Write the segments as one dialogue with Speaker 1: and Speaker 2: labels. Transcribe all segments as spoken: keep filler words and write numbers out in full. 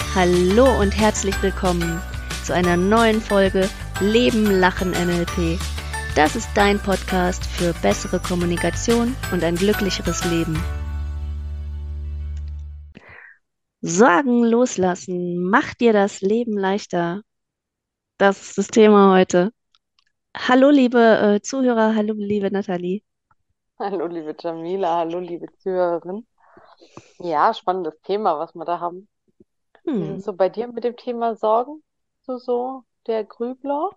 Speaker 1: Hallo und herzlich willkommen zu einer neuen Folge Leben, Lachen, N L P. Das ist dein Podcast für bessere Kommunikation und ein glücklicheres Leben. Sorgen loslassen, macht dir das Leben leichter. Das ist das Thema heute. Hallo liebe äh, Zuhörer, hallo liebe Nathalie.
Speaker 2: Hallo, liebe Jamila, hallo, liebe Zuhörerin. Ja, spannendes Thema, was wir da haben. Wie ist
Speaker 1: Hm.
Speaker 2: es so bei dir mit dem Thema Sorgen? So, so der Grübler?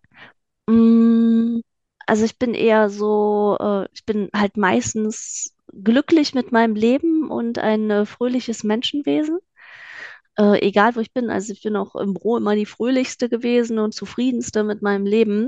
Speaker 1: Mm, Also ich bin eher so, äh, ich bin halt meistens glücklich mit meinem Leben und ein äh, fröhliches Menschenwesen. Äh, egal wo ich bin, also ich bin auch im Büro immer die fröhlichste gewesen und zufriedenste mit meinem Leben.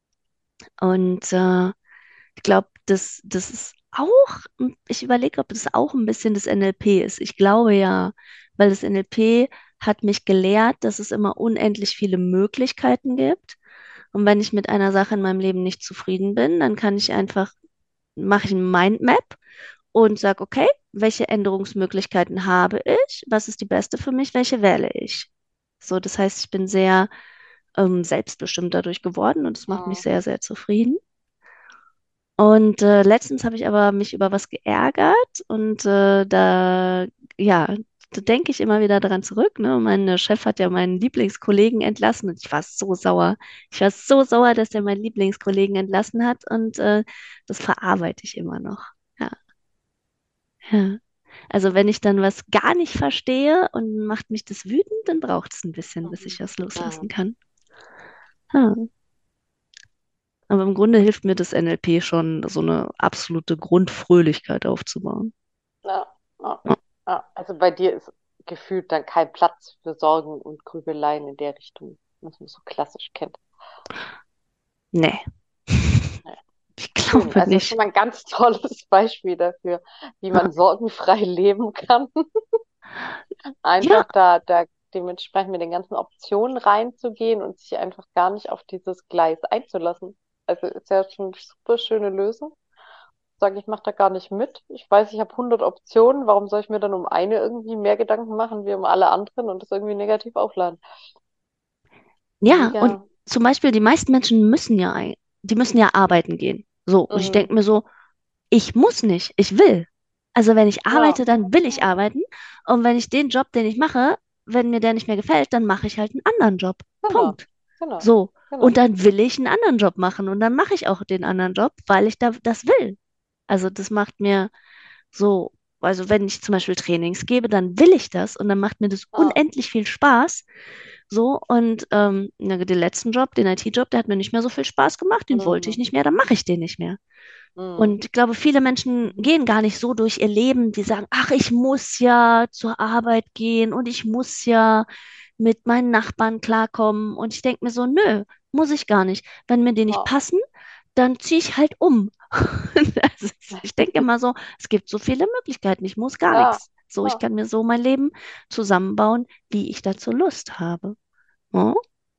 Speaker 1: Und äh, ich glaube, das, das ist auch, ich überlege, ob das auch ein bisschen das N L P ist. Ich glaube ja, weil das N L P hat mich gelehrt, dass es immer unendlich viele Möglichkeiten gibt. Und wenn ich mit einer Sache in meinem Leben nicht zufrieden bin, dann kann ich einfach, mache ich ein Mindmap und sage, okay, welche Änderungsmöglichkeiten habe ich? Was ist die beste für mich? Welche wähle ich? So, das heißt, ich bin sehr ähm, selbstbestimmt dadurch geworden und es macht mich
Speaker 2: Mhm.
Speaker 1: sehr, sehr zufrieden. Und äh, letztens habe ich aber mich über was geärgert und äh, da, ja, da denke ich immer wieder daran zurück. Ne? Mein Chef hat ja meinen Lieblingskollegen entlassen und ich war so sauer. Ich war so sauer, dass er meinen Lieblingskollegen entlassen hat und äh, das verarbeite ich immer noch. Ja, ja. Also wenn ich dann was gar nicht verstehe und macht mich das wütend, dann braucht es ein bisschen, bis ich
Speaker 2: Mhm.
Speaker 1: das
Speaker 2: Mhm.
Speaker 1: loslassen kann. Ja. Aber im Grunde hilft mir das N L P schon, so eine absolute Grundfröhlichkeit aufzubauen.
Speaker 2: Ja, ja,
Speaker 1: Ja.
Speaker 2: ja. Also bei dir ist gefühlt dann kein Platz für Sorgen und Grübeleien in der Richtung, was man so klassisch kennt.
Speaker 1: Nee,
Speaker 2: Ja.
Speaker 1: ich
Speaker 2: Schön.
Speaker 1: glaube
Speaker 2: Also schon
Speaker 1: nicht.
Speaker 2: mal ein ganz tolles Beispiel dafür, wie
Speaker 1: Ja,
Speaker 2: man sorgenfrei leben kann.
Speaker 1: ja,
Speaker 2: Einfach da, da dementsprechend mit den ganzen Optionen reinzugehen und sich einfach gar nicht auf dieses Gleis einzulassen. Also ist ja schon eine super schöne Lösung. Sage ich, mache da gar nicht mit. Ich weiß, ich habe hundert Optionen. Warum soll ich mir dann um eine irgendwie mehr Gedanken machen wie um alle anderen und das irgendwie negativ aufladen?
Speaker 1: ja, und
Speaker 2: Mega.
Speaker 1: zum Beispiel die meisten Menschen müssen ja, ein- die müssen ja arbeiten gehen. So, und ich
Speaker 2: Mhm.
Speaker 1: denke mir so, ich muss nicht, ich will. Also wenn ich
Speaker 2: Ja.
Speaker 1: arbeite, dann will ich arbeiten. Und wenn ich den Job, den ich mache, wenn mir der nicht mehr gefällt, dann mache ich halt einen anderen Job.
Speaker 2: Genau.
Speaker 1: Punkt.
Speaker 2: Genau.
Speaker 1: So. Und
Speaker 2: Genau.
Speaker 1: dann will ich einen anderen Job machen und dann mache ich auch den anderen Job, weil ich da das will. Also das macht mir so, also wenn ich zum Beispiel Trainings gebe, dann will ich das und dann macht mir das
Speaker 2: Ja.
Speaker 1: unendlich viel Spaß. So, und ähm, na, den letzten Job, den I T-Job, der hat mir nicht mehr so viel Spaß gemacht, den wollte ich
Speaker 2: Mhm.
Speaker 1: nicht mehr, dann mache ich den nicht mehr.
Speaker 2: Mhm.
Speaker 1: Und ich glaube, viele Menschen
Speaker 2: Mhm.
Speaker 1: gehen gar nicht so durch ihr Leben, die sagen, ach, ich muss ja zur Arbeit gehen und ich muss ja mit meinen Nachbarn klarkommen. Und ich denke mir so, nö, muss ich gar nicht. Wenn mir die nicht
Speaker 2: Ja.
Speaker 1: passen, dann ziehe ich halt um. Also ich denke immer so, es gibt so viele Möglichkeiten, ich muss gar
Speaker 2: Ja.
Speaker 1: nichts. So, ich
Speaker 2: Ja.
Speaker 1: kann mir so mein Leben zusammenbauen, wie ich dazu Lust habe. Ja?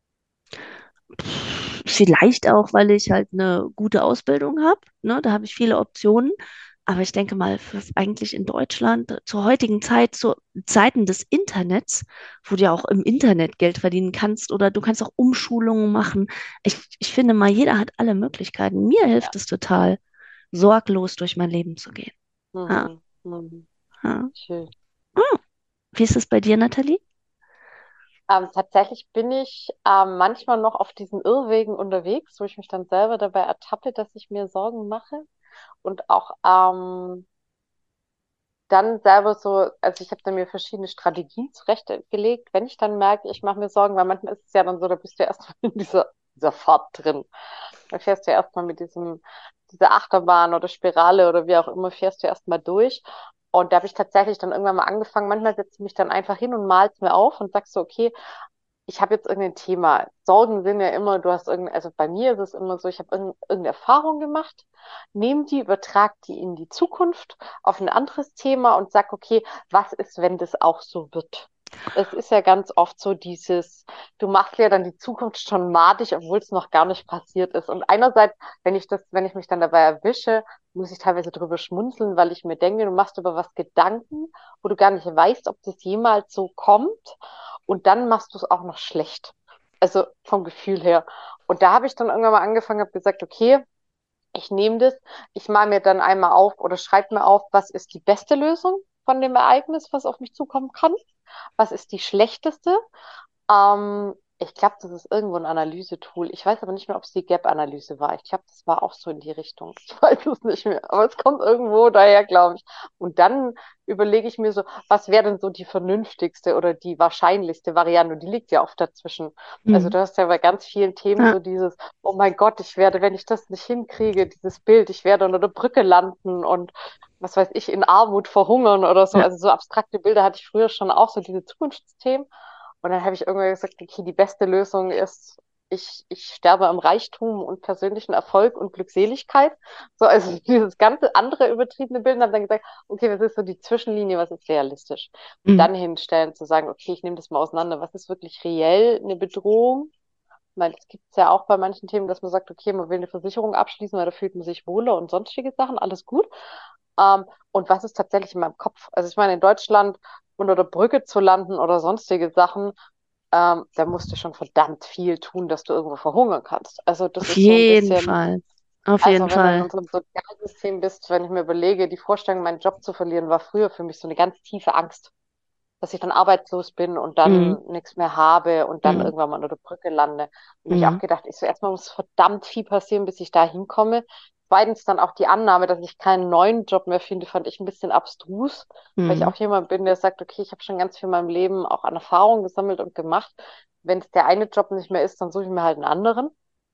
Speaker 1: Vielleicht auch, weil ich halt eine gute Ausbildung habe. Ne? Da habe ich viele Optionen. Aber ich denke mal, für eigentlich in Deutschland zur heutigen Zeit, zu Zeiten des Internets, wo du ja auch im Internet Geld verdienen kannst oder du kannst auch Umschulungen machen. Ich, ich finde mal, jeder hat alle Möglichkeiten. Mir hilft
Speaker 2: Ja.
Speaker 1: es total, sorglos durch mein Leben zu gehen. Ja,
Speaker 2: Mhm. Mhm.
Speaker 1: ja.
Speaker 2: Schön.
Speaker 1: Hm. Wie ist es bei dir, Nathalie?
Speaker 2: Ähm, tatsächlich bin ich ähm, manchmal noch auf diesen Irrwegen unterwegs, wo ich mich dann selber dabei ertappe, dass ich mir Sorgen mache und auch ähm, dann selber so, also ich habe da mir verschiedene Strategien zurechtgelegt, wenn ich dann merke, ich mache mir Sorgen, weil manchmal ist es ja dann so, da bist du ja erstmal in dieser, dieser Fahrt drin. Da fährst du ja erstmal mit diesem, dieser Achterbahn oder Spirale oder wie auch immer, fährst du erstmal durch. Und da habe ich tatsächlich dann irgendwann mal angefangen, manchmal setze ich mich dann einfach hin und mal's mir auf und sag so, okay, ich habe jetzt irgendein Thema. Sorgen sind ja immer, du hast irgendein, also bei mir ist es immer so, ich habe irgend, irgendeine Erfahrung gemacht, nehme die, übertrage die in die Zukunft auf ein anderes Thema und sag, okay, was ist, wenn das auch so wird? Es ist ja ganz oft so dieses, du machst ja dann die Zukunft schon madig, obwohl es noch gar nicht passiert ist. Und einerseits, wenn ich das, wenn ich mich dann dabei erwische, muss ich teilweise drüber schmunzeln, weil ich mir denke, du machst über was Gedanken, wo du gar nicht weißt, ob das jemals so kommt. und dann machst du es auch noch schlecht. Also vom Gefühl her. Und da habe ich dann irgendwann mal angefangen, habe gesagt, okay, ich nehme das, ich male mir dann einmal auf oder schreibe mir auf, was ist die beste Lösung von dem Ereignis, was auf mich zukommen kann, was ist die schlechteste. Ähm, ich glaube, das ist irgendwo ein Analysetool. Ich weiß aber nicht mehr, ob es die Gap-Analyse war. Ich glaube, das war auch so in die Richtung. Ich weiß es nicht mehr, aber es kommt irgendwo daher, glaube ich. Und dann überlege ich mir so, was wäre denn so die vernünftigste oder die wahrscheinlichste Variante? Und die liegt ja oft dazwischen. Also
Speaker 1: Mhm.
Speaker 2: du hast ja bei ganz vielen Themen
Speaker 1: Ja,
Speaker 2: so dieses, oh mein Gott, ich werde, wenn ich das nicht hinkriege, dieses Bild, ich werde unter der Brücke landen und was weiß ich, in Armut verhungern oder so.
Speaker 1: ja,
Speaker 2: Also so abstrakte Bilder hatte ich früher schon auch, so diese Zukunftsthemen. Und dann habe ich irgendwann gesagt, okay, die beste Lösung ist, ich, ich sterbe am Reichtum und persönlichen Erfolg und Glückseligkeit. So, also dieses ganze andere übertriebene Bild, und habe dann gesagt, okay, was ist so die Zwischenlinie, was ist realistisch? Und
Speaker 1: mhm.
Speaker 2: dann hinstellen, zu sagen, okay, ich nehme das mal auseinander, was ist wirklich reell eine Bedrohung? Ich meine, es gibt es ja auch bei manchen Themen, dass man sagt, okay, man will eine Versicherung abschließen, weil da fühlt man sich wohler und sonstige Sachen, alles gut. Ähm, und was ist tatsächlich in meinem Kopf? Also ich meine, in Deutschland unter der Brücke zu landen oder sonstige Sachen, ähm, da musst du schon verdammt viel tun, dass du irgendwo verhungern kannst. Also das
Speaker 1: Auf
Speaker 2: ist so ein
Speaker 1: jeden
Speaker 2: bisschen,
Speaker 1: Fall. Auf jeden
Speaker 2: also wenn du in
Speaker 1: Fall.
Speaker 2: unserem Sozialsystem bist, wenn ich mir überlege, die Vorstellung, meinen Job zu verlieren, war früher für mich so eine ganz tiefe Angst, dass ich dann arbeitslos bin und
Speaker 1: Mhm.
Speaker 2: dann nichts mehr habe und dann
Speaker 1: Mhm.
Speaker 2: irgendwann mal unter der Brücke lande. Und ich auch
Speaker 1: Mhm.
Speaker 2: gedacht, ich so erstmal muss verdammt viel passieren, bis ich da hinkomme. Zweitens dann auch die Annahme, dass ich keinen neuen Job mehr finde, fand ich ein bisschen abstrus, weil ich
Speaker 1: Mhm.
Speaker 2: auch jemand bin, der sagt, okay, ich habe schon ganz viel in meinem Leben auch an Erfahrung gesammelt und gemacht. Wenn es der eine Job nicht mehr ist, dann suche ich mir halt einen anderen.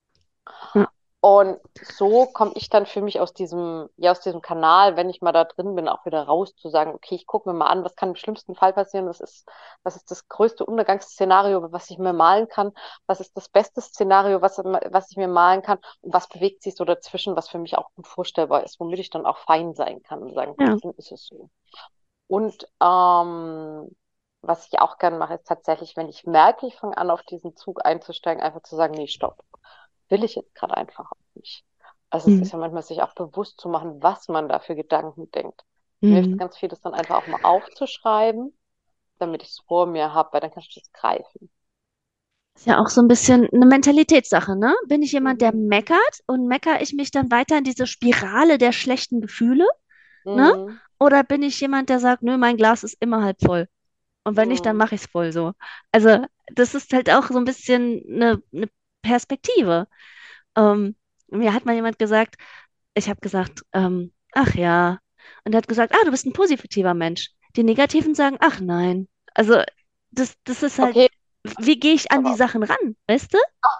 Speaker 1: Ja,
Speaker 2: Und so komme ich dann für mich aus diesem, ja, aus diesem Kanal, wenn ich mal da drin bin, auch wieder raus, zu sagen, okay, ich gucke mir mal an, was kann im schlimmsten Fall passieren, was ist, was ist das größte Untergangsszenario, was ich mir malen kann, was ist das beste Szenario, was, was ich mir malen kann und was bewegt sich so dazwischen, was für mich auch gut vorstellbar ist, womit ich dann auch fein sein kann und sagen, gut,
Speaker 1: ja.
Speaker 2: dann ist es so. Und ähm, was ich auch gern mache, ist tatsächlich, wenn ich merke, ich fange an, auf diesen Zug einzusteigen, einfach zu sagen, nee, stopp, will ich jetzt gerade einfach auch nicht. Also es
Speaker 1: Mhm.
Speaker 2: ist ja manchmal sich auch bewusst zu machen, was man da für Gedanken denkt. Mir hilft
Speaker 1: Mhm.
Speaker 2: ganz viel, das dann einfach auch mal aufzuschreiben, damit ich es vor mir habe, weil dann kannst du es greifen.
Speaker 1: Ist ja auch so ein bisschen eine Mentalitätssache, ne? Bin ich jemand, der
Speaker 2: Mhm.
Speaker 1: meckert und meckere ich mich dann weiter in diese Spirale der schlechten Gefühle, ne?
Speaker 2: Mhm.
Speaker 1: Oder bin ich jemand, der sagt, nö, mein Glas ist immer halb voll. Und wenn nicht, dann
Speaker 2: Mhm.
Speaker 1: mache ich es voll so. Also, das ist halt auch so ein bisschen eine, eine Perspektive. Ähm, Mir hat mal jemand gesagt, ich habe gesagt, ähm, ach ja. Und er hat gesagt, ah, du bist ein positiver Mensch. Die Negativen sagen, ach nein. Also, das, das ist halt,
Speaker 2: Okay,
Speaker 1: wie gehe ich an die
Speaker 2: aber
Speaker 1: Sachen ran, weißt du?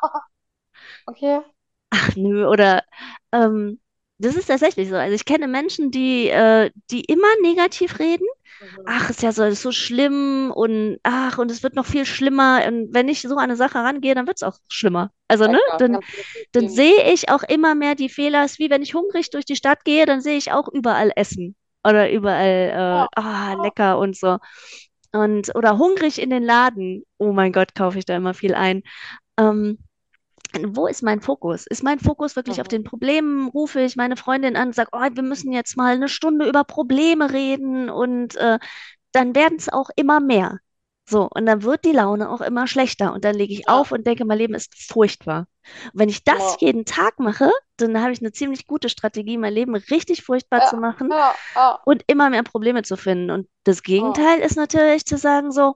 Speaker 2: okay.
Speaker 1: Ach nö, oder ähm, das ist tatsächlich so. Also ich kenne Menschen, die, äh, die immer negativ reden.
Speaker 2: Mhm.
Speaker 1: Ach, ist ja so, ist so schlimm und ach, und es wird noch viel schlimmer. Und wenn ich so an eine Sache rangehe, dann wird es auch schlimmer. Also,
Speaker 2: Ja
Speaker 1: ne,
Speaker 2: klar,
Speaker 1: dann,
Speaker 2: kannst du das nicht
Speaker 1: dann
Speaker 2: sehen.
Speaker 1: sehe ich auch immer mehr die Fehler. Es ist wie wenn ich hungrig durch die Stadt gehe, dann sehe ich auch überall Essen. Oder überall,
Speaker 2: Ja,
Speaker 1: äh, ah,
Speaker 2: ja,
Speaker 1: lecker und so. Und, oder hungrig in den Laden. Oh mein Gott, kaufe ich da immer viel ein. Ähm, Wo ist mein Fokus? Ist mein Fokus wirklich auf
Speaker 2: mhm.
Speaker 1: den Problemen? Rufe ich meine Freundin an und sage, oh, wir müssen jetzt mal eine Stunde über Probleme reden und äh, dann werden es auch immer mehr. So, und dann wird die Laune auch immer schlechter. Und dann lege ich
Speaker 2: Ja,
Speaker 1: auf und denke, mein Leben ist furchtbar. Und wenn ich das
Speaker 2: ja,
Speaker 1: jeden Tag mache, dann habe ich eine ziemlich gute Strategie, mein Leben richtig furchtbar
Speaker 2: ja,
Speaker 1: zu machen
Speaker 2: ja, ja,
Speaker 1: und immer mehr Probleme zu finden. Und das
Speaker 2: ja.
Speaker 1: Gegenteil ist natürlich zu sagen, so,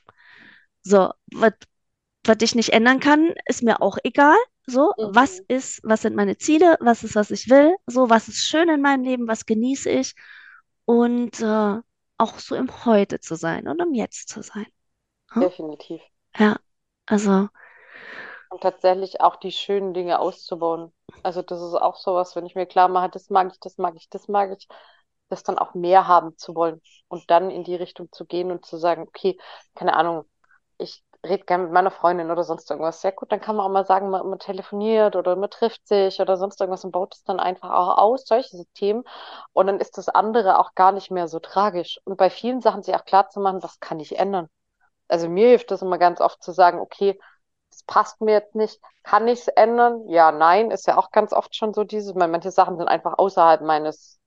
Speaker 1: so, was was ich nicht ändern kann, ist mir auch egal. So, was
Speaker 2: Mhm.
Speaker 1: ist, was sind meine Ziele, was ist, was ich will, so, was ist schön in meinem Leben, was genieße ich und äh, auch so im Heute zu sein und im Jetzt zu sein. Hm?
Speaker 2: Definitiv.
Speaker 1: Ja, also,
Speaker 2: Und tatsächlich auch die schönen Dinge auszubauen. Also das ist auch sowas, wenn ich mir klar mache, das mag ich, das mag ich, das mag ich, das dann auch mehr haben zu wollen und dann in die Richtung zu gehen und zu sagen, okay, keine Ahnung, ich rede gerne mit meiner Freundin oder sonst irgendwas. Sehr gut, dann kann man auch mal sagen, man, man telefoniert oder man trifft sich oder sonst irgendwas und baut es dann einfach auch aus, solche Themen. Und dann ist das andere auch gar nicht mehr so tragisch. Und bei vielen Sachen sich auch klar zu machen, was kann ich ändern? Also mir hilft das immer ganz oft zu sagen, okay, das passt mir jetzt nicht. Kann ich es ändern? Ja, nein, ist ja auch ganz oft schon so dieses, weil manche Sachen sind einfach außerhalb meines,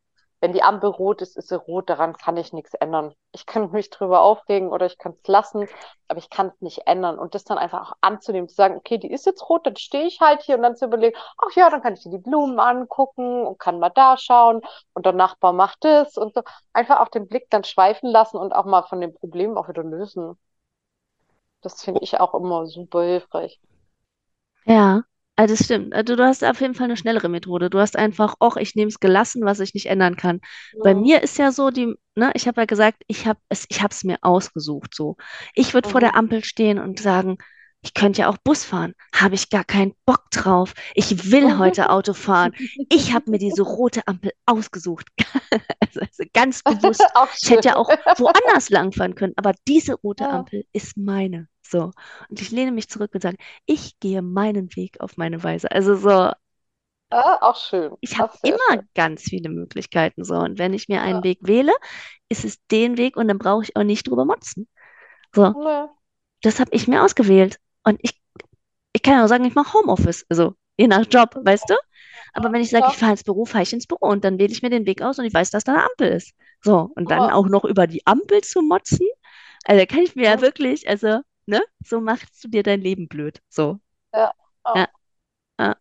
Speaker 2: wenn die Ampel rot ist, ist sie rot, daran kann ich nichts ändern. Ich kann mich drüber aufregen oder ich kann es lassen, aber ich kann es nicht ändern. Und das dann einfach auch anzunehmen, zu sagen, okay, die ist jetzt rot, dann stehe ich halt hier und dann zu überlegen, ach ja, dann kann ich dir die Blumen angucken und kann mal da schauen und der Nachbar macht das und so. Einfach auch den Blick dann schweifen lassen und auch mal von dem Problem auch wieder lösen. Das finde ich auch immer super hilfreich.
Speaker 1: Ja, also das stimmt. Also du hast auf jeden Fall eine schnellere Methode. Du hast einfach, och, ich nehme es gelassen, was ich nicht ändern kann. Bei
Speaker 2: Mhm.
Speaker 1: mir ist ja so, die, ne, ich habe ja gesagt, ich habe es, ich habe es mir ausgesucht. So, ich würde vor
Speaker 2: Mhm.
Speaker 1: der Ampel stehen und sagen, ich könnte ja auch Bus fahren. Habe ich gar keinen Bock drauf. Ich will heute Auto fahren. Ich habe mir diese rote Ampel ausgesucht. Also, also ganz bewusst.
Speaker 2: Auch
Speaker 1: Ich
Speaker 2: schön.
Speaker 1: hätte ja auch woanders langfahren können, aber diese rote
Speaker 2: Ja,
Speaker 1: Ampel ist meine. So. Und ich lehne mich zurück und sage, ich gehe meinen Weg auf meine Weise. Also so,
Speaker 2: ja, auch schön.
Speaker 1: ich habe
Speaker 2: Auch sehr
Speaker 1: immer
Speaker 2: schön.
Speaker 1: ganz viele Möglichkeiten. So. Und wenn ich mir einen
Speaker 2: Ja.
Speaker 1: Weg wähle, ist es den Weg und dann brauche ich auch nicht drüber motzen. So,
Speaker 2: Ne.
Speaker 1: das habe ich mir ausgewählt. Und ich, ich kann ja auch sagen, ich mache Homeoffice. Also je nach Job, weißt du? Aber wenn ich sage, ich
Speaker 2: Ja.
Speaker 1: fahre ins Büro, fahre ich ins Büro und dann wähle ich mir den Weg aus und ich weiß, dass da eine Ampel ist. So, und dann
Speaker 2: Ja.
Speaker 1: auch noch über die Ampel zu motzen, also da kann ich mir ja
Speaker 2: Mhm.
Speaker 1: wirklich, also, ne, so machst du dir dein Leben blöd. So,
Speaker 2: Ja. Ja.
Speaker 1: ja, ja.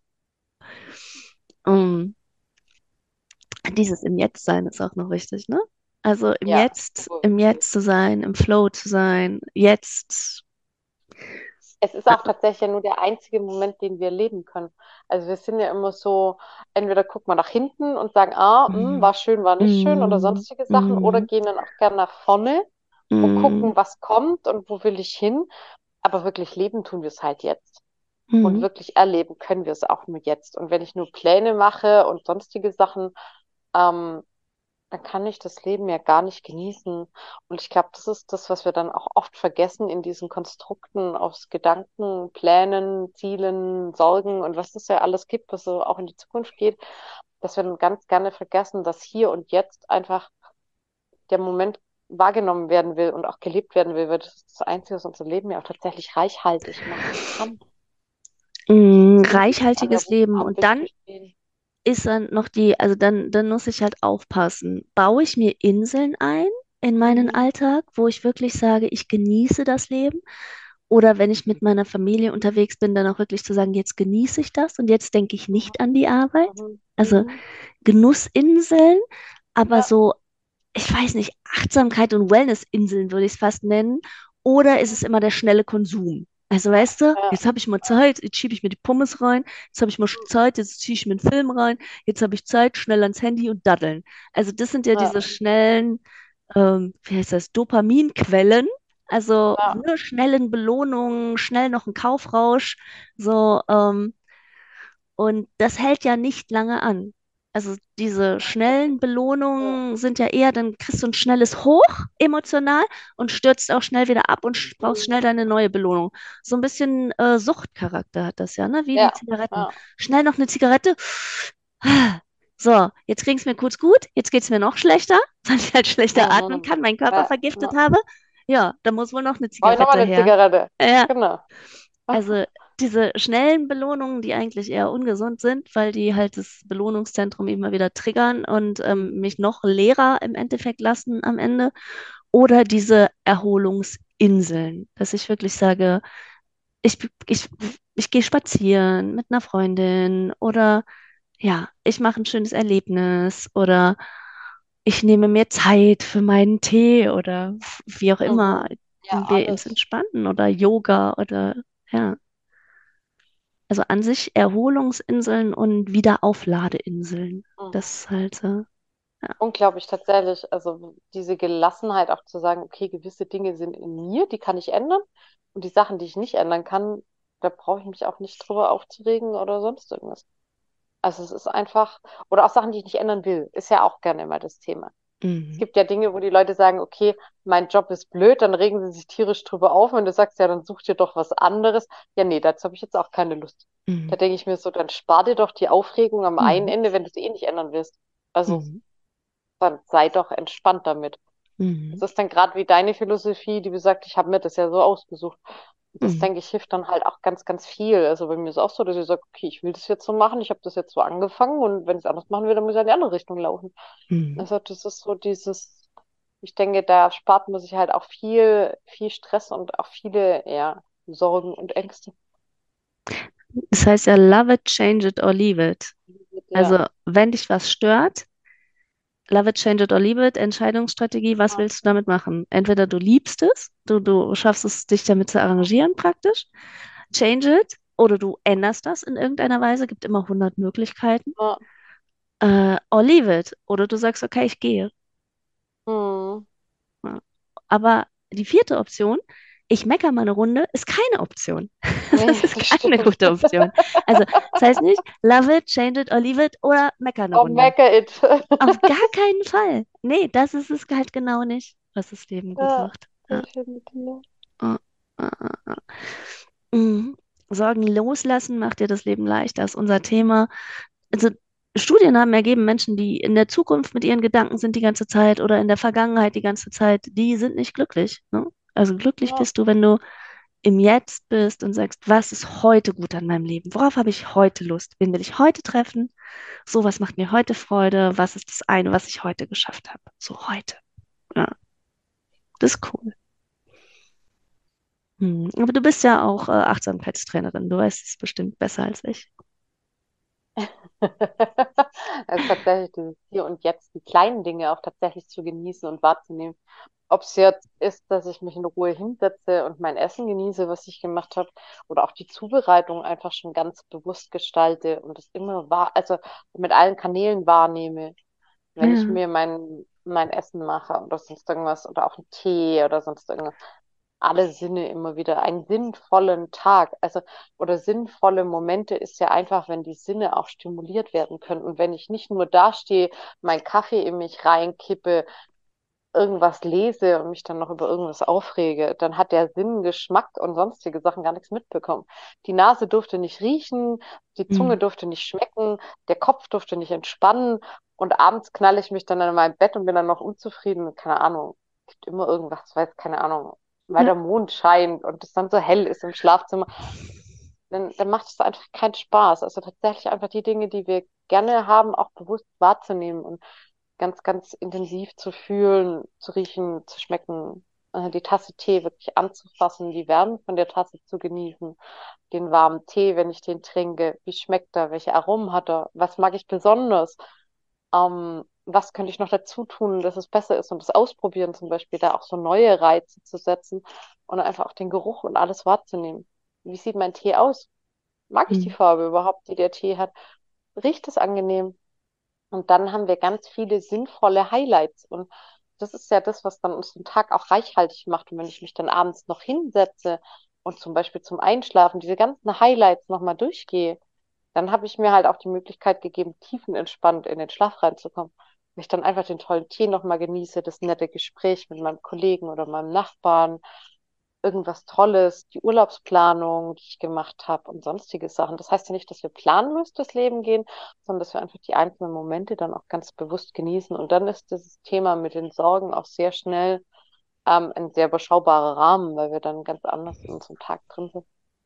Speaker 1: Um, dieses im Jetzt sein ist auch noch wichtig, ne? Also im
Speaker 2: Ja,
Speaker 1: Jetzt,
Speaker 2: super
Speaker 1: im
Speaker 2: wichtig.
Speaker 1: Jetzt zu sein, im Flow zu sein, jetzt.
Speaker 2: Es ist auch tatsächlich ja nur der einzige Moment, den wir leben können. Also wir sind ja immer so, entweder gucken wir nach hinten und sagen, ah, hm,
Speaker 1: Mm,
Speaker 2: war schön, war nicht schön oder
Speaker 1: mm,
Speaker 2: sonstige Sachen, oder
Speaker 1: mm,
Speaker 2: gehen dann auch gern nach vorne und
Speaker 1: mm,
Speaker 2: gucken, was kommt und wo will ich hin. Aber wirklich leben tun wir es halt jetzt. Und
Speaker 1: mm,
Speaker 2: wirklich erleben können wir es auch nur jetzt. Und wenn ich nur Pläne mache und sonstige Sachen, ähm, dann kann ich das Leben ja gar nicht genießen. Und ich glaube, das ist das, was wir dann auch oft vergessen in diesen Konstrukten aus Gedanken, Plänen, Zielen, Sorgen und was es ja alles gibt, was so auch in die Zukunft geht, dass wir dann ganz gerne vergessen, dass hier und jetzt einfach der Moment wahrgenommen werden will und auch gelebt werden will, weil das ist das Einzige, was unser Leben ja auch tatsächlich reichhaltig machen kann.
Speaker 1: mm,
Speaker 2: Und nicht an der
Speaker 1: reichhaltiges
Speaker 2: roten
Speaker 1: Leben. Und
Speaker 2: Ampel zu
Speaker 1: dann
Speaker 2: stehen.
Speaker 1: ist dann noch die, also dann, dann muss ich halt aufpassen. Baue ich mir Inseln ein in meinen
Speaker 2: Mhm.
Speaker 1: Alltag, wo ich wirklich sage, ich genieße das Leben? Oder wenn ich mit meiner Familie unterwegs bin, dann auch wirklich zu sagen, jetzt genieße ich das und jetzt denke ich nicht an die Arbeit.
Speaker 2: Mhm.
Speaker 1: Also
Speaker 2: Mhm.
Speaker 1: Genussinseln, aber
Speaker 2: Ja.
Speaker 1: so, ich weiß nicht, Achtsamkeit und Wellnessinseln würde ich es fast nennen. Oder ist es
Speaker 2: Mhm.
Speaker 1: immer der schnelle Konsum? Also weißt du,
Speaker 2: Ja.
Speaker 1: jetzt habe ich mal Zeit, jetzt schiebe ich mir die Pommes rein, jetzt habe ich mal Zeit, jetzt ziehe ich mir einen Film rein, jetzt habe ich Zeit, schnell ans Handy und daddeln. Also das sind ja diese
Speaker 2: Ja.
Speaker 1: schnellen, ähm, wie heißt das, Dopaminquellen. Also
Speaker 2: Ja.
Speaker 1: nur schnellen Belohnungen, schnell noch ein Kaufrausch. So, ähm, und das hält ja nicht lange an. Also diese schnellen
Speaker 2: Ja.
Speaker 1: Belohnungen sind ja eher, dann kriegst du ein schnelles Hoch emotional und stürzt auch schnell wieder ab und sch- brauchst schnell
Speaker 2: Mhm.
Speaker 1: deine neue Belohnung. So ein bisschen äh, Suchtcharakter hat das ja, ne? Wie die
Speaker 2: Ja.
Speaker 1: Zigaretten.
Speaker 2: Ja.
Speaker 1: Schnell noch eine Zigarette. So, jetzt ging es mir kurz gut, jetzt geht es mir noch schlechter, weil ich halt schlechter atmen
Speaker 2: Mhm.
Speaker 1: kann, meinen Körper
Speaker 2: Ja.
Speaker 1: vergiftet
Speaker 2: Ja.
Speaker 1: habe. Ja, da muss wohl noch eine
Speaker 2: Brauche ich nochmal
Speaker 1: Zigarette
Speaker 2: eine
Speaker 1: her.
Speaker 2: Zigarette?
Speaker 1: Ja,
Speaker 2: Genau.
Speaker 1: also diese schnellen Belohnungen, die eigentlich eher ungesund sind, weil die halt das Belohnungszentrum immer wieder triggern und ähm,
Speaker 2: Mhm.
Speaker 1: mich noch leerer im Endeffekt lassen am Ende. Oder diese Erholungsinseln, dass ich wirklich sage, ich, ich, ich gehe spazieren mit einer Freundin oder ja, ich mache ein schönes Erlebnis oder ich nehme mir Zeit für meinen Tee oder wie auch immer,
Speaker 2: Mhm. Ja,
Speaker 1: wir ins
Speaker 2: alles.
Speaker 1: Entspannen oder Yoga oder ja. Also an sich Erholungsinseln und Wiederaufladeinseln.
Speaker 2: Mhm.
Speaker 1: Das halt, äh, ja.
Speaker 2: Unglaublich tatsächlich. Also diese Gelassenheit auch zu sagen, okay, gewisse Dinge sind in mir, die kann ich ändern. Und die Sachen, die ich nicht ändern kann, da brauche ich mich auch nicht drüber aufzuregen oder sonst irgendwas. Also es ist einfach, oder auch Sachen, die ich nicht ändern will, ist ja auch gerne immer das Thema. Es
Speaker 1: Mhm.
Speaker 2: gibt ja Dinge, wo die Leute sagen, okay, mein Job ist blöd, dann regen sie sich tierisch drüber auf. Wenn du sagst, ja, dann such dir doch was anderes. Ja, nee, dazu habe ich jetzt auch keine Lust. Da
Speaker 1: Mhm.
Speaker 2: denke ich mir so, dann spar dir doch die Aufregung am einen
Speaker 1: Mhm.
Speaker 2: Ende, wenn du es eh nicht ändern willst. Also
Speaker 1: Mhm.
Speaker 2: dann sei doch entspannt damit. Das
Speaker 1: Mhm.
Speaker 2: ist dann gerade wie deine Philosophie, die besagt, ich habe mir das ja so ausgesucht. Das
Speaker 1: Hm.
Speaker 2: denke ich, hilft dann halt auch ganz, ganz viel. Also bei mir ist auch so, dass ich sage, okay, ich will das jetzt so machen, ich habe das jetzt so angefangen und wenn ich es anders machen will, dann muss ich in die andere Richtung laufen.
Speaker 1: Hm.
Speaker 2: Also das ist so dieses, ich denke, da spart man sich halt auch viel, viel Stress und auch viele, ja, Sorgen und Ängste.
Speaker 1: Das heißt ja, love it, change it or leave it.
Speaker 2: Ja,
Speaker 1: Also, wenn dich was stört, love it, change it or leave it, Entscheidungsstrategie, was
Speaker 2: ja,
Speaker 1: willst du damit machen? Entweder du liebst es, du, du schaffst es, dich damit zu arrangieren praktisch, change it, oder du änderst das in irgendeiner Weise, gibt immer hundert Möglichkeiten,
Speaker 2: ja.
Speaker 1: äh, or leave it, oder du sagst, okay, ich gehe.
Speaker 2: Hm.
Speaker 1: Ja. Aber die vierte Option, ich mecker mal eine Runde, ist keine Option.
Speaker 2: Nee,
Speaker 1: Das ist
Speaker 2: das
Speaker 1: keine
Speaker 2: stimmt.
Speaker 1: gute Option. Also, das heißt nicht, love it, change it or leave it oder mecker eine
Speaker 2: Oh,
Speaker 1: Runde.
Speaker 2: mega it.
Speaker 1: Auf gar keinen Fall. Nee, das ist es halt genau nicht, was das Leben gut
Speaker 2: Ja,
Speaker 1: macht. Ja.
Speaker 2: definitiv.
Speaker 1: Äh, äh, äh. Mhm. Sorgen loslassen macht dir das Leben leichter, ist unser Thema. Also Studien haben ergeben, Menschen, die in der Zukunft mit ihren Gedanken sind die ganze Zeit oder in der Vergangenheit die ganze Zeit, die sind nicht glücklich. Ne? Also glücklich
Speaker 2: Ja,
Speaker 1: bist du, wenn du im Jetzt bist und sagst, was ist heute gut an meinem Leben? Worauf habe ich heute Lust? Wen will ich heute treffen? So, was macht mir heute Freude? Was ist das eine, was ich heute geschafft habe? So heute. Ja, das ist cool. Hm. Aber du bist ja auch äh, Achtsamkeitstrainerin. Du weißt es bestimmt besser als ich.
Speaker 2: es ist tatsächlich dieses Hier und Jetzt, die kleinen Dinge auch tatsächlich zu genießen und wahrzunehmen. Ob es jetzt ist, dass ich mich in Ruhe hinsetze und mein Essen genieße, was ich gemacht habe, oder auch die Zubereitung einfach schon ganz bewusst gestalte und es immer wahr, also mit allen Kanälen wahrnehme, wenn ich
Speaker 1: Ja.
Speaker 2: mir mein, mein Essen mache oder sonst irgendwas oder auch einen Tee oder sonst irgendwas. Alle Sinne immer wieder, einen sinnvollen Tag, also oder sinnvolle Momente ist ja einfach, wenn die Sinne auch stimuliert werden können und wenn ich nicht nur dastehe, meinen Kaffee in mich reinkippe, irgendwas lese und mich dann noch über irgendwas aufrege, dann hat der Sinn, Geschmack und sonstige Sachen gar nichts mitbekommen. Die Nase durfte nicht riechen, die Zunge
Speaker 1: Hm.
Speaker 2: durfte nicht schmecken, der Kopf durfte nicht entspannen und abends knalle ich mich dann in mein Bett und bin dann noch unzufrieden. Keine Ahnung, gibt immer irgendwas, weiß keine Ahnung, weil
Speaker 1: Ja.
Speaker 2: der Mond scheint und es dann so hell ist im Schlafzimmer, dann, dann macht es einfach keinen Spaß. Also tatsächlich einfach die Dinge, die wir gerne haben, auch bewusst wahrzunehmen und ganz, ganz intensiv zu fühlen, zu riechen, zu schmecken, äh, die Tasse Tee wirklich anzufassen, die Wärme von der Tasse zu genießen, den warmen Tee, wenn ich den trinke, wie schmeckt er, welche Aromen hat er, was mag ich besonders, ähm, was könnte ich noch dazu tun, dass es besser ist und das Ausprobieren zum Beispiel, da auch so neue Reize zu setzen und einfach auch den Geruch und alles wahrzunehmen. Wie sieht mein Tee aus? Mag ich die
Speaker 1: Hm.
Speaker 2: Farbe überhaupt, die der Tee hat? Riecht es angenehm? Und dann haben wir ganz viele sinnvolle Highlights. Und das ist ja das, was dann unseren Tag auch reichhaltig macht. Und wenn ich mich dann abends noch hinsetze und zum Beispiel zum Einschlafen diese ganzen Highlights nochmal durchgehe, dann habe ich mir halt auch die Möglichkeit gegeben, tiefenentspannt in den Schlaf reinzukommen. Wenn ich dann einfach den tollen Tee nochmal genieße, das nette Gespräch mit meinem Kollegen oder meinem Nachbarn, irgendwas Tolles, die Urlaubsplanung, die ich gemacht habe und sonstige Sachen. Das heißt ja nicht, dass wir planlos durchs Leben gehen, sondern dass wir einfach die einzelnen Momente dann auch ganz bewusst genießen. Und dann ist dieses Thema mit den Sorgen auch sehr schnell ähm, ein sehr überschaubarer Rahmen, weil wir dann ganz anders in unserem Tag drin sind.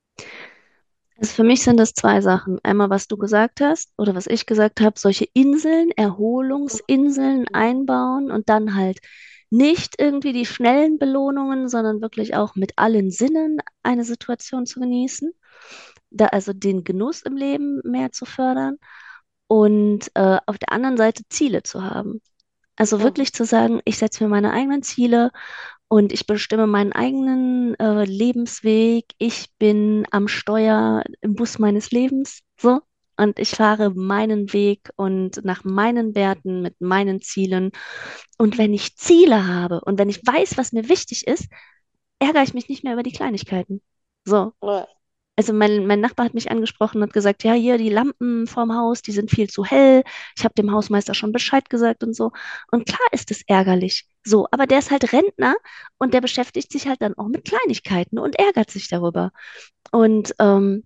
Speaker 1: Also für mich sind das zwei Sachen. Einmal, was du gesagt hast oder was ich gesagt habe, solche Inseln, Erholungsinseln einbauen und dann halt nicht irgendwie die schnellen Belohnungen, sondern wirklich auch mit allen Sinnen eine Situation zu genießen. Da also den Genuss im Leben mehr zu fördern und äh, auf der anderen Seite Ziele zu haben. Also
Speaker 2: Mhm.
Speaker 1: wirklich zu sagen, ich setze mir meine eigenen Ziele und ich bestimme meinen eigenen äh, Lebensweg. Ich bin am Steuer im Bus meines Lebens, so. Und ich fahre meinen Weg und nach meinen Werten, mit meinen Zielen. Und wenn ich Ziele habe und wenn ich weiß, was mir wichtig ist, ärgere ich mich nicht mehr über die Kleinigkeiten. So.
Speaker 2: Ja,
Speaker 1: Also mein, mein Nachbar hat mich angesprochen und hat gesagt, ja, hier die Lampen vorm Haus, die sind viel zu hell. Ich habe dem Hausmeister schon Bescheid gesagt und so. Und klar ist es ärgerlich. So, aber der ist halt Rentner und der beschäftigt sich halt dann auch mit Kleinigkeiten und ärgert sich darüber. Und ähm,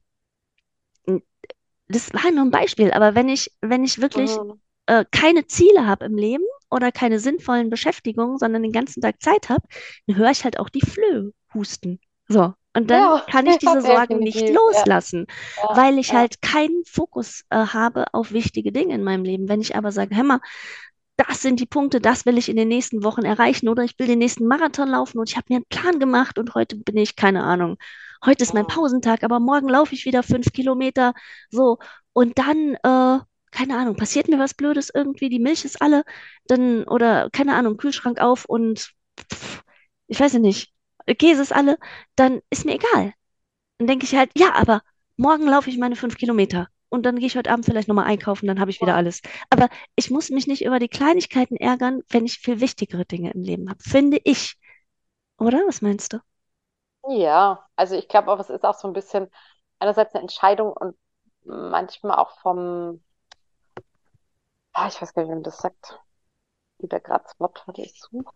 Speaker 1: das war nur ein Beispiel, aber wenn ich, wenn ich wirklich
Speaker 2: mhm.
Speaker 1: äh, keine Ziele habe im Leben oder keine sinnvollen Beschäftigungen, sondern den ganzen Tag Zeit habe, dann höre ich halt auch die Flöhe husten. So. Und dann
Speaker 2: Ja,
Speaker 1: kann ich
Speaker 2: ja,
Speaker 1: diese Sorgen nicht
Speaker 2: definitiv. Ja,
Speaker 1: loslassen,
Speaker 2: ja,
Speaker 1: weil ich
Speaker 2: ja.
Speaker 1: halt keinen Fokus äh, habe auf wichtige Dinge in meinem Leben. Wenn ich aber sage, hör mal, das sind die Punkte, das will ich in den nächsten Wochen erreichen oder ich will den nächsten Marathon laufen und ich habe mir einen Plan gemacht und heute bin ich, keine Ahnung, heute ist mein
Speaker 2: Mhm.
Speaker 1: Pausentag, aber morgen laufe ich wieder fünf Kilometer, so. Und dann, äh, keine Ahnung, passiert mir was Blödes irgendwie, die Milch ist alle, dann, oder keine Ahnung, Kühlschrank auf und pff, ich weiß ja nicht, Käse ist alle, dann ist mir egal. Dann denke ich halt, ja, aber morgen laufe ich meine fünf Kilometer und dann gehe ich heute Abend vielleicht nochmal einkaufen, dann habe ich wieder alles. Aber ich muss mich nicht über die Kleinigkeiten ärgern, wenn ich viel wichtigere Dinge im Leben habe, finde ich. Oder? Was meinst du?
Speaker 2: Ja, also ich glaube auch, es ist auch so ein bisschen einerseits eine Entscheidung und manchmal auch vom, ah, ich weiß gar nicht, wie man das sagt, wieder gerade das Wort, was ich suche.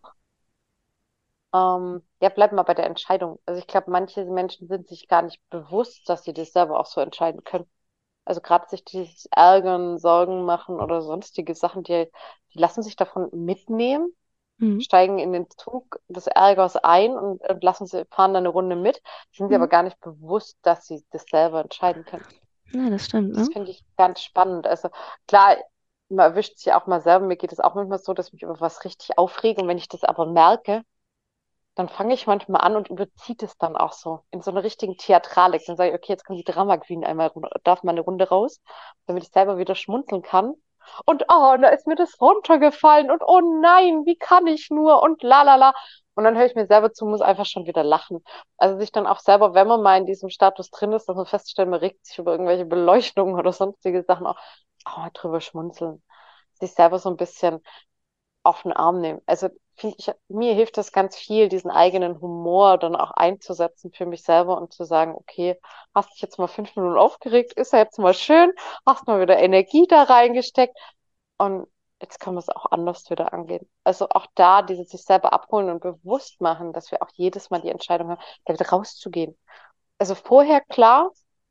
Speaker 2: Ähm, ja, bleib mal bei der Entscheidung. Also ich glaube, manche Menschen sind sich gar nicht bewusst, dass sie das selber auch so entscheiden können. Also gerade sich dieses Ärgern, Sorgen machen oder sonstige Sachen, die, die lassen sich davon mitnehmen,
Speaker 1: Hm.
Speaker 2: steigen in den Zug des Ärgers ein und, und lassen sie, fahren dann eine Runde mit, sind sie
Speaker 1: Hm.
Speaker 2: aber gar nicht bewusst, dass sie das selber entscheiden können.
Speaker 1: Ja, das stimmt,
Speaker 2: Das
Speaker 1: ne?
Speaker 2: finde ich ganz spannend. Also klar, man erwischt sich auch mal selber. Mir geht es auch manchmal so, dass ich mich über was richtig aufrege. Und wenn ich das aber merke, dann fange ich manchmal an und überzieht es dann auch so in so einer richtigen Theatralik. Dann sage ich, okay, jetzt kommt die Drama Queen einmal, run- darf mal eine Runde raus, damit ich selber wieder schmunzeln kann. Und oh, da ist mir das runtergefallen und oh nein, wie kann ich nur und la la la. Und dann höre ich mir selber zu, muss einfach schon wieder lachen. Also sich dann auch selber, wenn man mal in diesem Status drin ist, dass man feststellt, man regt sich über irgendwelche Beleuchtungen oder sonstige Sachen auch, auch mal drüber schmunzeln. Sich selber so ein bisschen auf den Arm nehmen. Also finde ich, mir hilft das ganz viel, diesen eigenen Humor dann auch einzusetzen für mich selber und zu sagen, okay, hast dich jetzt mal fünf Minuten aufgeregt, ist ja jetzt mal schön, hast mal wieder Energie da reingesteckt und jetzt können wir es auch anders wieder angehen. Also auch da dieses sich selber abholen und bewusst machen, dass wir auch jedes Mal die Entscheidung haben, da wieder rauszugehen. Also vorher klar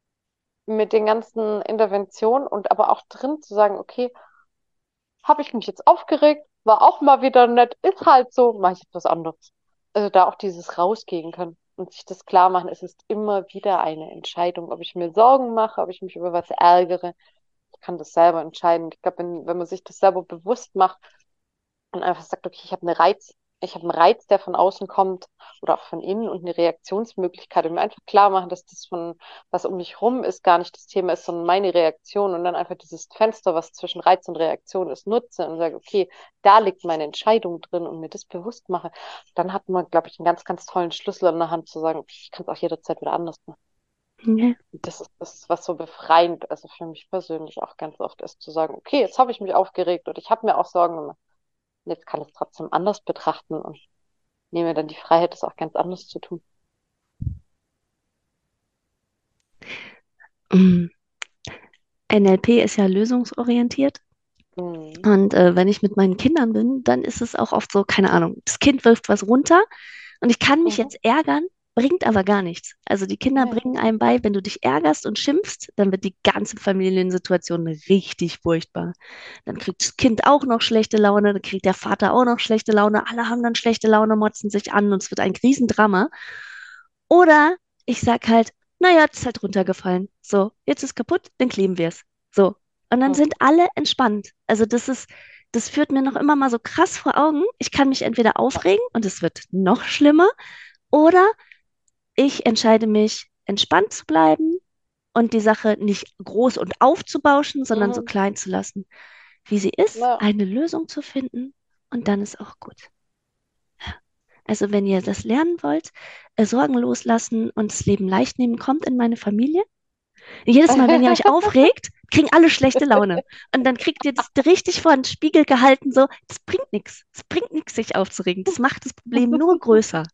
Speaker 2: mit den ganzen Interventionen und aber auch drin zu sagen, okay, habe ich mich jetzt aufgeregt, war auch mal wieder nett, ist halt so, mache ich jetzt was anderes. Also da auch dieses rausgehen können und sich das klar machen, es ist immer wieder eine Entscheidung, ob ich mir Sorgen mache, ob ich mich über was ärgere. Ich kann das selber entscheiden. Ich glaube, wenn, wenn man sich das selber bewusst macht, und einfach sagt, okay, ich habe eine Reiz, ich habe einen Reiz, der von außen kommt oder auch von innen und eine Reaktionsmöglichkeit und mir einfach klar machen, dass das von was um mich rum ist, gar nicht das Thema ist, sondern meine Reaktion und dann einfach dieses Fenster, was zwischen Reiz und Reaktion ist, nutze und sage, okay, da liegt meine Entscheidung drin und mir das bewusst mache, dann hat man, glaube ich, einen ganz, ganz tollen Schlüssel in der Hand zu sagen, okay, ich kann es auch jederzeit wieder anders machen.
Speaker 1: Ja.
Speaker 2: Und das ist das, was so befreiend, also für mich persönlich auch ganz oft ist, zu sagen, okay, jetzt habe ich mich aufgeregt und ich habe mir auch Sorgen gemacht. Und jetzt kann ich es trotzdem anders betrachten und nehme dann die Freiheit, das auch ganz anders zu tun.
Speaker 1: Mm. N L P ist ja lösungsorientiert.
Speaker 2: Mhm.
Speaker 1: Und äh, wenn ich mit meinen Kindern bin, dann ist es auch oft so, keine Ahnung, das Kind wirft was runter und ich kann mich
Speaker 2: Mhm.
Speaker 1: jetzt ärgern, bringt aber gar nichts. Also die Kinder
Speaker 2: Ja.
Speaker 1: bringen einem bei, wenn du dich ärgerst und schimpfst, dann wird die ganze Familiensituation richtig furchtbar. Dann kriegt das Kind auch noch schlechte Laune, dann kriegt der Vater auch noch schlechte Laune, alle haben dann schlechte Laune, motzen sich an und es wird ein Riesendrama. Oder ich sag halt, naja, das ist halt runtergefallen. So, jetzt ist kaputt, dann kleben wir es. So. Und dann
Speaker 2: Mhm.
Speaker 1: sind alle entspannt. Also das ist, das führt mir noch immer mal so krass vor Augen. Ich kann mich entweder aufregen und es wird noch schlimmer, oder ich entscheide mich, entspannt zu bleiben und die Sache nicht groß und aufzubauschen, sondern so
Speaker 2: Mhm.
Speaker 1: klein zu lassen, wie sie ist,
Speaker 2: Ja.
Speaker 1: eine Lösung zu finden und dann ist auch gut. Also wenn ihr das lernen wollt, äh, Sorgen loslassen und das Leben leicht nehmen, kommt in meine Familie. Jedes Mal, wenn ihr euch aufregt, kriegen alle schlechte Laune. Und dann kriegt ihr das richtig vor den Spiegel gehalten, so, das bringt nichts. Es bringt nichts, sich aufzuregen. Das macht das Problem nur größer.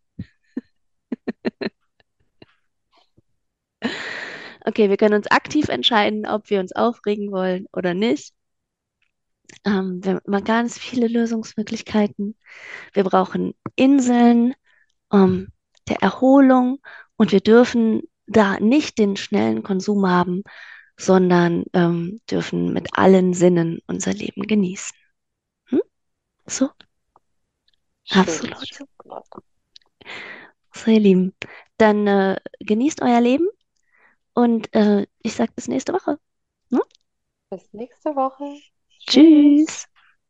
Speaker 1: Okay, wir können uns aktiv entscheiden, ob wir uns aufregen wollen oder nicht. Ähm, wir haben ganz viele Lösungsmöglichkeiten. Wir brauchen Inseln, ähm, der Erholung und wir dürfen da nicht den schnellen Konsum haben, sondern ähm, dürfen mit allen Sinnen unser Leben genießen. Hm? So,
Speaker 2: Schönes
Speaker 1: absolut.
Speaker 2: Schlusswort.
Speaker 1: So, ihr Lieben, dann äh, genießt euer Leben und äh, ich sag bis nächste Woche. Ne?
Speaker 2: Bis nächste Woche. Tschüss.
Speaker 1: Tschüss.